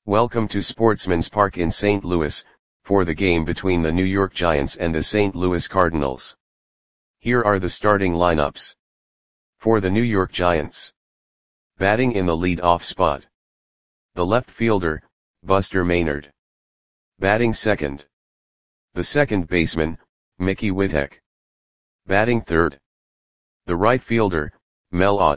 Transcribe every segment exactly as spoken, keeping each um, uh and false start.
Welcome to Sportsman's Park in Saint Louis, for the game between the New York Giants and the Saint Louis Cardinals. Here are the starting lineups. For the New York Giants. Batting in the lead-off spot. The left fielder, Buster Maynard. Batting second. The second baseman, Mickey Whittek. Batting third. The right fielder, Mel Ott.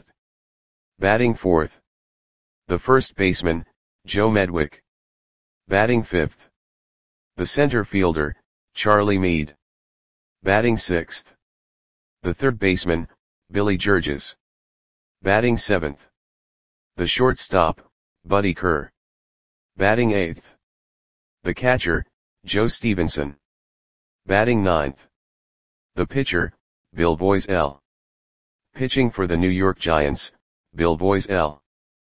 Batting fourth. The first baseman, Joe Medwick. Batting fifth. The center fielder, Charlie Meade. Batting sixth. The third baseman, Billy Georges. Batting seventh. The shortstop, Buddy Kerr. Batting eighth. The catcher, Joe Stevenson. Batting ninth. The pitcher, Bill Voiselle. Pitching for the New York Giants, Bill Voiselle.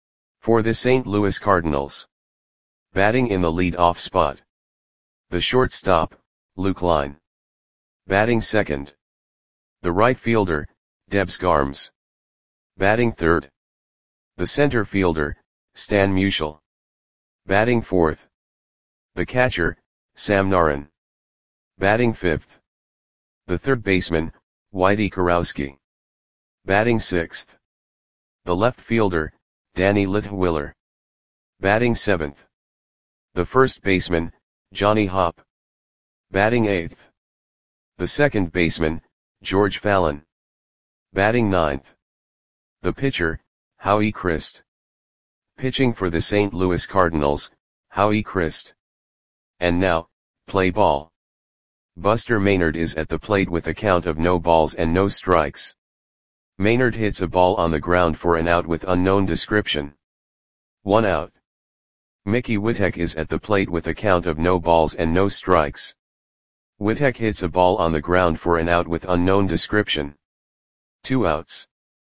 For the Saint Louis Cardinals. Batting in the lead-off spot. The shortstop, Luke Line. Batting second. The right fielder, Debs Garms. Batting third. The center fielder, Stan Musial. Batting fourth. The catcher, Sam Narron. Batting fifth. The third baseman, Whitey Kurowski. Batting sixth. The left fielder, Danny Litwiler. Batting seventh. The first baseman, Johnny Hopp. Batting eighth. The second baseman, George Fallon. Batting ninth. The pitcher, Howie Christ. Pitching for the Saint Louis Cardinals, Howie Christ. And now, play ball. Buster Maynard is at the plate with a count of no balls and no strikes. Maynard hits a ball on the ground for an out with unknown description. One out. Mickey Whittek is at the plate with a count of no balls and no strikes. Whittek hits a ball on the ground for an out with unknown description. Two outs.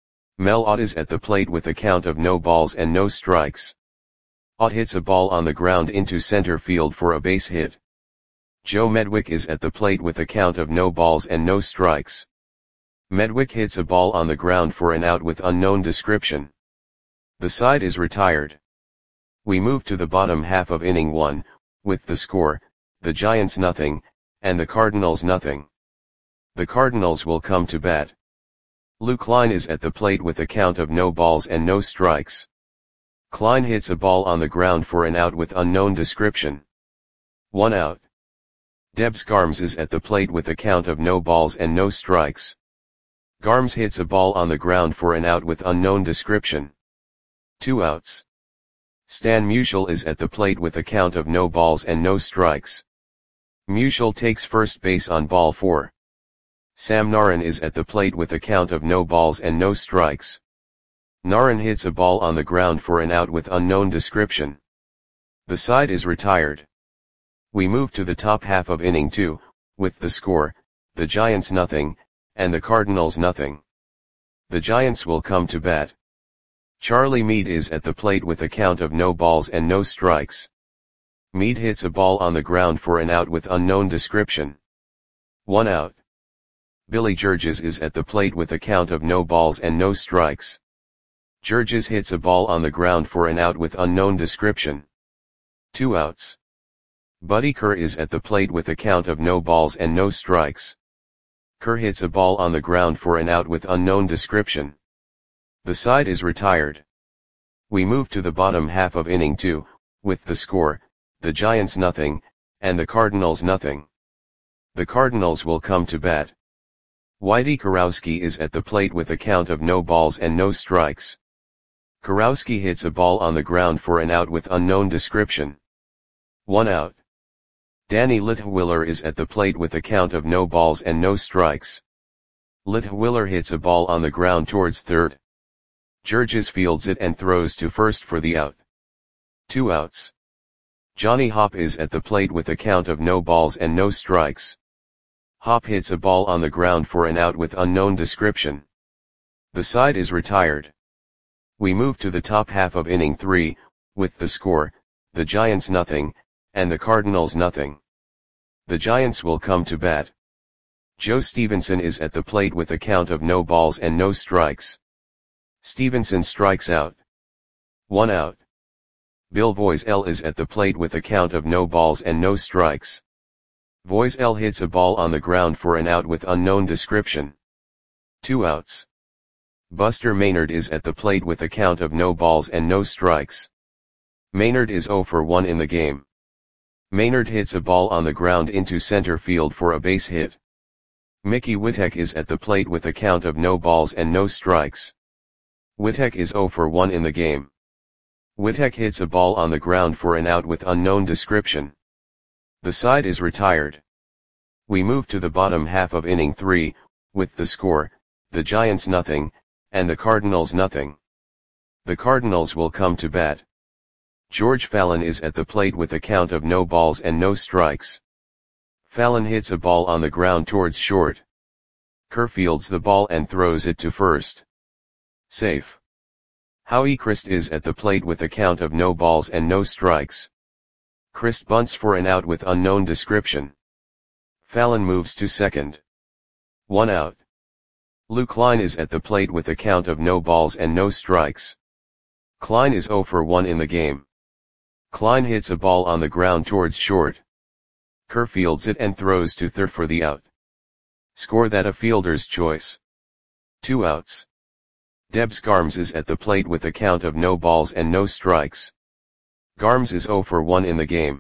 Mel Ott is at the plate with a count of no balls and no strikes. Ott hits a ball on the ground into center field for a base hit. Joe Medwick is at the plate with a count of no balls and no strikes. Medwick hits a ball on the ground for an out with unknown description. The side is retired. We move to the bottom half of inning one, with the score, the Giants nothing, and the Cardinals nothing. The Cardinals will come to bat. Lou Klein is at the plate with a count of no balls and no strikes. Klein hits a ball on the ground for an out with unknown description. One out. Debs Garms is at the plate with a count of no balls and no strikes. Garms hits a ball on the ground for an out with unknown description. Two outs. Stan Musial is at the plate with a count of no balls and no strikes. Musial takes first base on ball four. Sam Narron is at the plate with a count of no balls and no strikes. Narron hits a ball on the ground for an out with unknown description. The side is retired. We move to the top half of inning two, with the score, the Giants nothing, and the Cardinals nothing. The Giants will come to bat. Charlie Meade is at the plate with a count of no balls and no strikes. Meade hits a ball on the ground for an out with unknown description. One out. Billy Georges is at the plate with a count of no balls and no strikes. Georges hits a ball on the ground for an out with unknown description. Two outs. Buddy Kerr is at the plate with a count of no balls and no strikes. Kerr hits a ball on the ground for an out with unknown description. The side is retired. We move to the bottom half of inning two, with the score, the Giants nothing, and the Cardinals nothing. The Cardinals will come to bat. Whitey Kurowski is at the plate with a count of no balls and no strikes. Kurowski hits a ball on the ground for an out with unknown description. One out. Danny Litwiler is at the plate with a count of no balls and no strikes. Litwiler hits a ball on the ground towards third. Georges fields it and throws to first for the out. Two outs. Johnny Hopp is at the plate with a count of no balls and no strikes. Hopp hits a ball on the ground for an out with unknown description. The side is retired. We move to the top half of inning three, with the score, the Giants nothing, and the Cardinals nothing. The Giants will come to bat. Joe Stevenson is at the plate with a count of no balls and no strikes. Stevenson strikes out. One out. Bill Voiselle is at the plate with a count of no balls and no strikes. Voiselle hits a ball on the ground for an out with unknown description. Two outs. Buster Maynard is at the plate with a count of no balls and no strikes. Maynard is zero for one in the game. Maynard hits a ball on the ground into center field for a base hit. Mickey Witek is at the plate with a count of no balls and no strikes. Witek is zero for one in the game. Witek hits a ball on the ground for an out with unknown description. The side is retired. We move to the bottom half of inning three, with the score, the Giants nothing, and the Cardinals nothing. The Cardinals will come to bat. George Fallon is at the plate with a count of no balls and no strikes. Fallon hits a ball on the ground towards short. Kerr fields the ball and throws it to first. Safe. Howie Christ is at the plate with a count of no balls and no strikes. Christ bunts for an out with unknown description. Fallon moves to second. One out. Lou Klein is at the plate with a count of no balls and no strikes. Klein is zero for one in the game. Klein hits a ball on the ground towards short. Kerr fields it and throws to third for the out. Score that a fielder's choice. Two outs. Debs Garms is at the plate with a count of no balls and no strikes. Garms is zero for one in the game.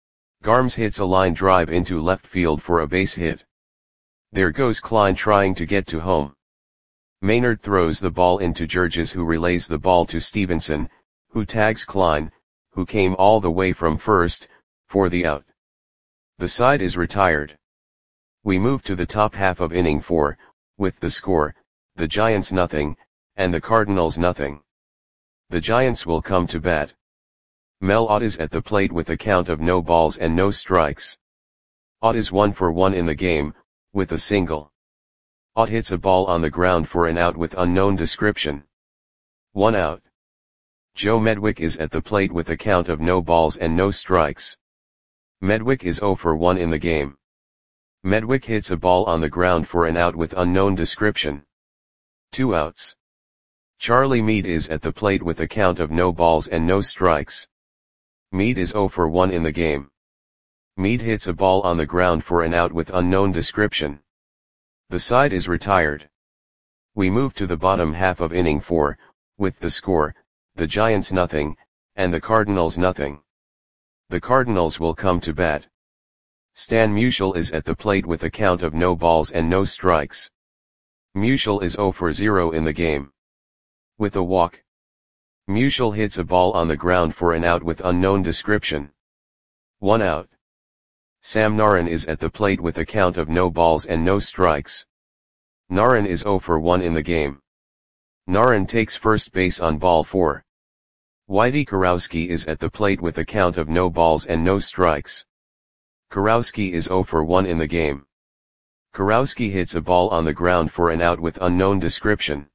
Garms hits a line drive into left field for a base hit. There goes Klein trying to get to home. Maynard throws the ball into Georges, who relays the ball to Stevenson, who tags Klein, who came all the way from first, for the out. The side is retired. We move to the top half of inning four, with the score, the Giants nothing, and the Cardinals nothing. The Giants will come to bat. Mel Ott is at the plate with a count of no balls and no strikes. Ott is one for one in the game, with a single. Ott hits a ball on the ground for an out with unknown description. One out. Joe Medwick is at the plate with a count of no balls and no strikes. Medwick is zero for one in the game. Medwick hits a ball on the ground for an out with unknown description. Two outs. Charlie Meade is at the plate with a count of no balls and no strikes. Meade is zero for one in the game. Meade hits a ball on the ground for an out with unknown description. The side is retired. We move to the bottom half of inning four, with the score, the Giants nothing, and the Cardinals nothing. The Cardinals will come to bat. Stan Musial is at the plate with a count of no balls and no strikes. Musial is zero for zero in the game. With a walk. Musial hits a ball on the ground for an out with unknown description. One out. Sam Naran is at the plate with a count of no balls and no strikes. Naran is zero for one in the game. Naran takes first base on ball four. Whitey Kurowski is at the plate with a count of no balls and no strikes. Kurowski is zero for one in the game. Kurowski hits a ball on the ground for an out with unknown description.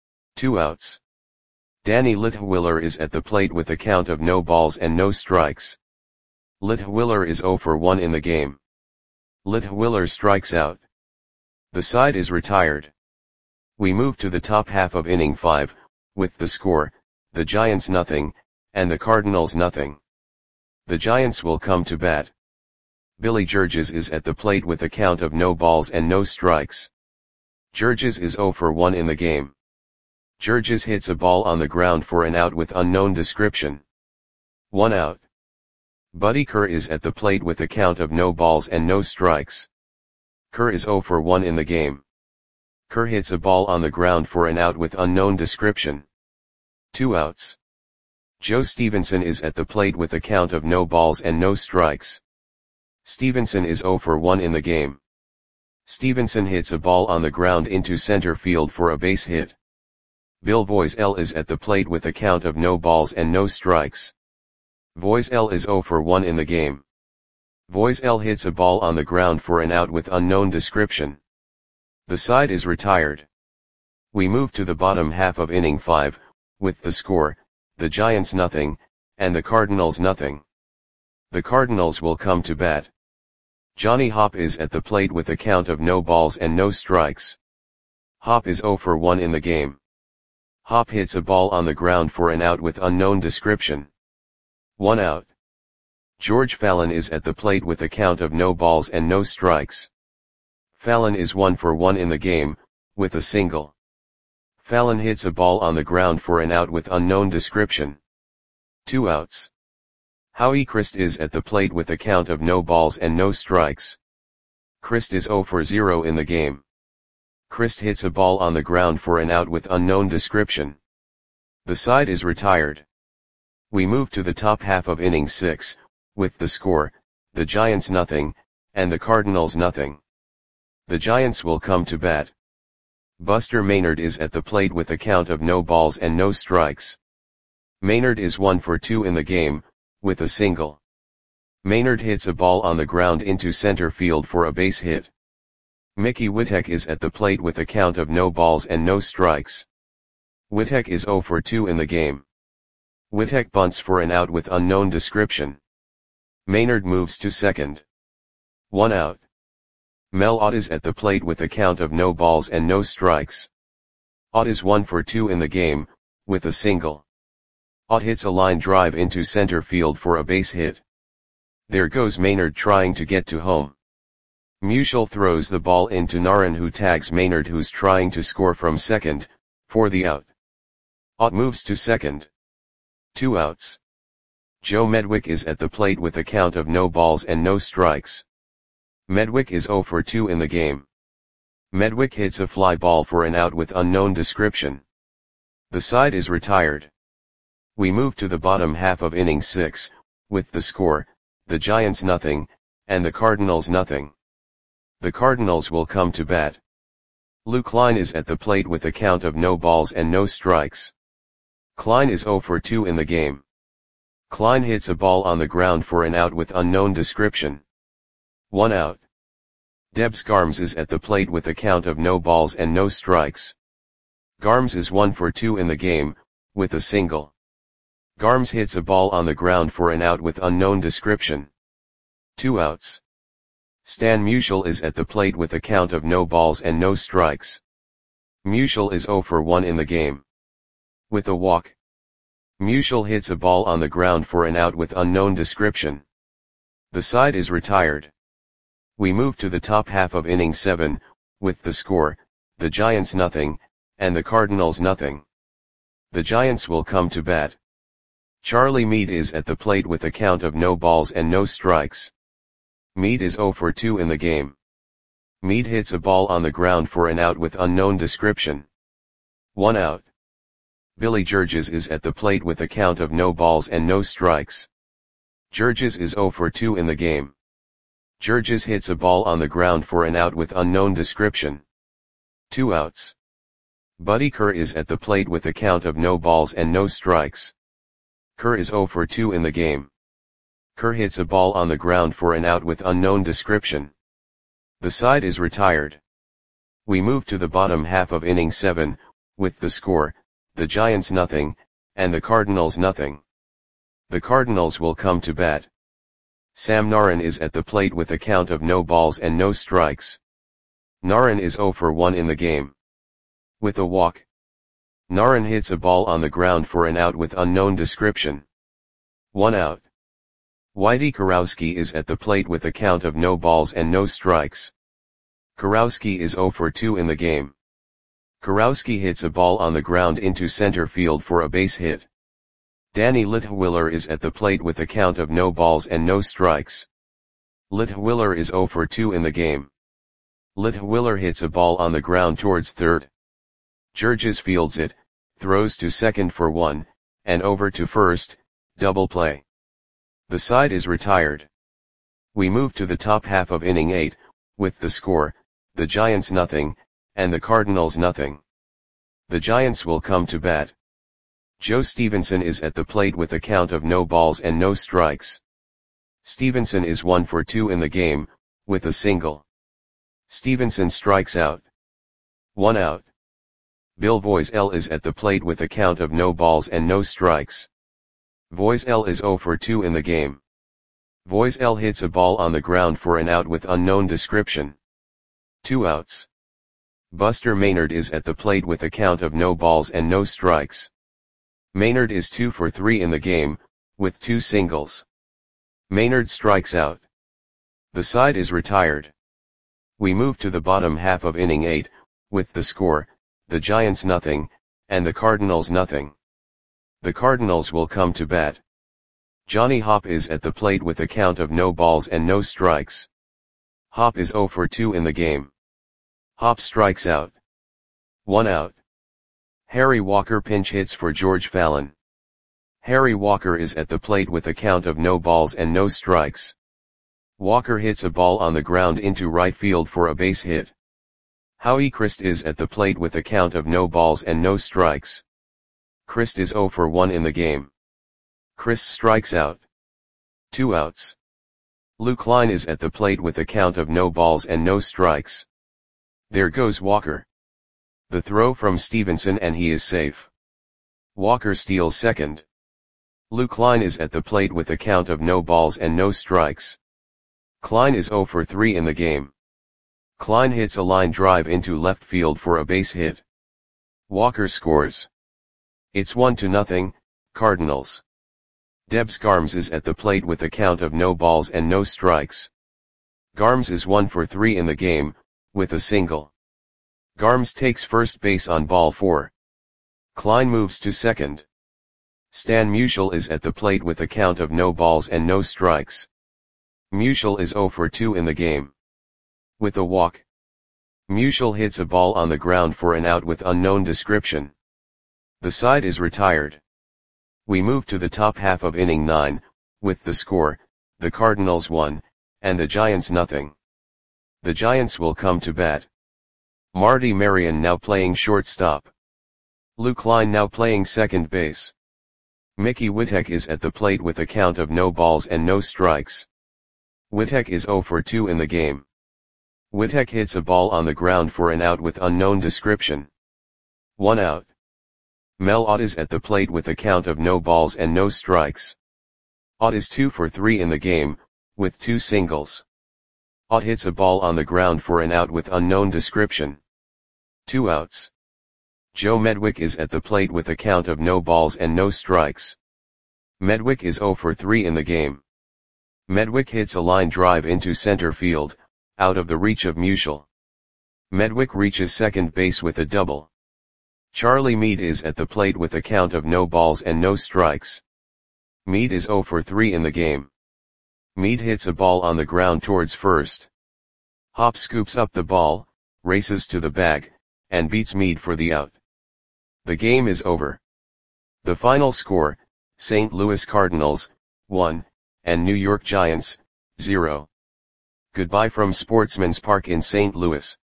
Two outs. Danny Litwiller is at the plate with a count of no balls and no strikes. Litwiller is zero for one in the game. Litwiller strikes out. The side is retired. We move to the top half of inning five, with the score, the Giants nothing, and the Cardinals nothing. The Giants will come to bat. Billy Georges is at the plate with a count of no balls and no strikes. Georges is zero for one in the game. Georges hits a ball on the ground for an out with unknown description. One out. Buddy Kerr is at the plate with a count of no balls and no strikes. Kerr is zero for one in the game. Kerr hits a ball on the ground for an out with unknown description. Two outs. Joe Stevenson is at the plate with a count of no balls and no strikes. Stevenson is zero for one in the game. Stevenson hits a ball on the ground into center field for a base hit. Bill Voiselle is at the plate with a count of no balls and no strikes. Voiselle is zero for one in the game. Voiselle hits a ball on the ground for an out with unknown description. The side is retired. We move to the bottom half of inning five, with the score, the Giants nothing, and the Cardinals nothing. The Cardinals will come to bat. Johnny Hopp is at the plate with a count of no balls and no strikes. Hopp is zero for one in the game. Hopp hits a ball on the ground for an out with unknown description. one out. George Fallon is at the plate with a count of no balls and no strikes. Fallon is one for one in the game, with a single. Fallon hits a ball on the ground for an out with unknown description. Two outs. Howie Christ is at the plate with a count of no balls and no strikes. Christ is zero for zero in the game. Christ hits a ball on the ground for an out with unknown description. The side is retired. We move to the top half of inning six, with the score, the Giants nothing, and the Cardinals nothing. The Giants will come to bat. Buster Maynard is at the plate with a count of no balls and no strikes. Maynard is one for two in the game, with a single. Maynard hits a ball on the ground into center field for a base hit. Mickey Whitek is at the plate with a count of no balls and no strikes. Whitek is zero for two in the game. Whitek bunts for an out with unknown description. Maynard moves to second. One out. Mel Ott is at the plate with a count of no balls and no strikes. Ott is one for two in the game, with a single. Ott hits a line drive into center field for a base hit. There goes Maynard trying to get to home. Musial throws the ball into Naran, who tags Maynard, who's trying to score from second, for the out. Ott moves to second. Two outs. Joe Medwick is at the plate with a count of no balls and no strikes. Medwick is zero for two in the game. Medwick hits a fly ball for an out with unknown description. The side is retired. We move to the bottom half of inning six, with the score, the Giants nothing, and the Cardinals nothing. The Cardinals will come to bat. Lou Klein is at the plate with a count of no balls and no strikes. Klein is zero for two in the game. Klein hits a ball on the ground for an out with unknown description. One out. Debs Garms is at the plate with a count of no balls and no strikes. Garms is one for two in the game, with a single. Garms hits a ball on the ground for an out with unknown description. Two outs. Stan Musial is at the plate with a count of no balls and no strikes. Musial is zero for one in the game. With a walk. Musial hits a ball on the ground for an out with unknown description. The side is retired. We move to the top half of inning seven, with the score, the Giants nothing, and the Cardinals nothing. The Giants will come to bat. Charlie Meade is at the plate with a count of no balls and no strikes. Meade is zero for two in the game. Meade hits a ball on the ground for an out with unknown description. One out. Billy Georges is at the plate with a count of no balls and no strikes. Georges is zero for two in the game. Georges hits a ball on the ground for an out with unknown description. Two outs. Buddy Kerr is at the plate with a count of no balls and no strikes. Kerr is zero for two in the game. Kerr hits a ball on the ground for an out with unknown description. The side is retired. We move to the bottom half of inning seven, with the score, the Giants nothing, and the Cardinals nothing. The Cardinals will come to bat. Sam Naran is at the plate with a count of no balls and no strikes. Naran is zero for one in the game. With a walk. Naran hits a ball on the ground for an out with unknown description. One out. Whitey Kurowski is at the plate with a count of no balls and no strikes. Kurowski is zero for two in the game. Kurowski hits a ball on the ground into center field for a base hit. Danny Litwiller is at the plate with a count of no balls and no strikes. Litwiller is zero for two in the game. Litwiller hits a ball on the ground towards third. Georges fields it, throws to second for one, and over to first, double play. The side is retired. We move to the top half of inning eight, with the score, the Giants nothing, and the Cardinals nothing. The Giants will come to bat. Joe Stevenson is at the plate with a count of no balls and no strikes. Stevenson is one for two in the game, with a single. Stevenson strikes out. One out. Bill Voiselle is at the plate with a count of no balls and no strikes. Voiselle is zero for two in the game. Voiselle hits a ball on the ground for an out with unknown description. Two outs. Buster Maynard is at the plate with a count of no balls and no strikes. Maynard is two for three in the game, with two singles. Maynard strikes out. The side is retired. We move to the bottom half of inning eight, with the score, the Giants nothing, and the Cardinals nothing. The Cardinals will come to bat. Johnny Hopp is at the plate with a count of no balls and no strikes. Hopp is oh for two in the game. Hopp strikes out. One out. Harry Walker pinch hits for George Fallon. Harry Walker is at the plate with a count of no balls and no strikes. Walker hits a ball on the ground into right field for a base hit. Howie Christ is at the plate with a count of no balls and no strikes. Christ is oh for one in the game. Christ strikes out. Two outs. Lou Klein is at the plate with a count of no balls and no strikes. There goes Walker. The throw from Stevenson and he is safe. Walker steals second. Lou Klein is at the plate with a count of no balls and no strikes. Klein is oh for three in the game. Klein hits a line drive into left field for a base hit. Walker scores. It's one to nothing, Cardinals. Debs Garms is at the plate with a count of no balls and no strikes. Garms is one for three in the game, with a single. Garms takes first base on ball four. Klein moves to second. Stan Musial is at the plate with a count of no balls and no strikes. Musial is oh for two in the game. With a walk. Musial hits a ball on the ground for an out with unknown description. The side is retired. We move to the top half of inning nine, with the score, the Cardinals one, and the Giants nothing. The Giants will come to bat. Marty Marion now playing shortstop. Lou Klein now playing second base. Mickey Witek is at the plate with a count of no balls and no strikes. Witek is oh for two in the game. Witek hits a ball on the ground for an out with unknown description. One out. Mel Ott is at the plate with a count of no balls and no strikes. Ott is two for three in the game, with two singles. Ott hits a ball on the ground for an out with unknown description. Two outs. Joe Medwick is at the plate with a count of no balls and no strikes. Medwick is oh for three in the game. Medwick hits a line drive into center field, out of the reach of Musial. Medwick reaches second base with a double. Charlie Meade is at the plate with a count of no balls and no strikes. Meade is oh for three in the game. Meade hits a ball on the ground towards first. Hopp scoops up the ball, races to the bag, and beats Meade for the out. The game is over. The final score, Saint Louis Cardinals, one, and New York Giants, zero. Goodbye from Sportsman's Park in Saint Louis.